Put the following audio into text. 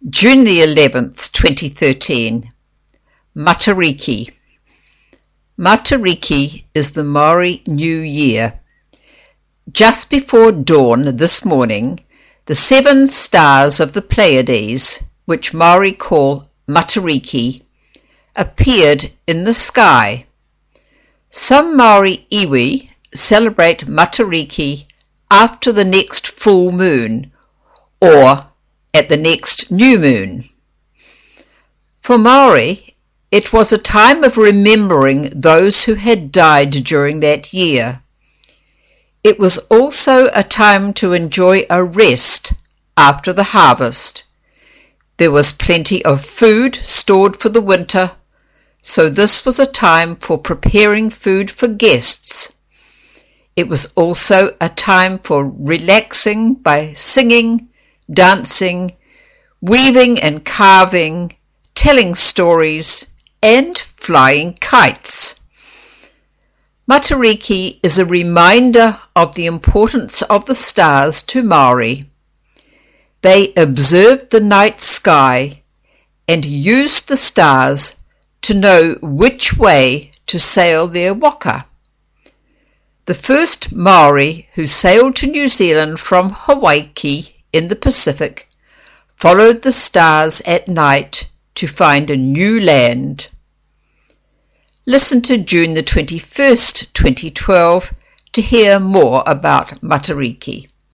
June the 11th, 2013. Matariki. Matariki is the Maori New Year. Just before dawn this morning, the 7 stars of the Pleiades, which Maori call Matariki, appeared in the sky. Some Maori iwi celebrate Matariki after the next full moon, or at the next new moon. For Maori, it was a time of remembering those who had died during that year. It was also a time to enjoy a rest after the harvest. There was plenty of food stored for the winter, so this was a time for preparing food for guests. It was also a time for relaxing by singing, dancing, weaving and carving, telling stories, and flying kites. Matariki is a reminder of the importance of the stars to Maori. They observed the night sky and used the stars to know which way to sail their waka. The first Maori who sailed to New Zealand from Hawaii in the Pacific followed the stars at night to find a new land. Listen to June the 21st, 2012 to hear more about Matariki.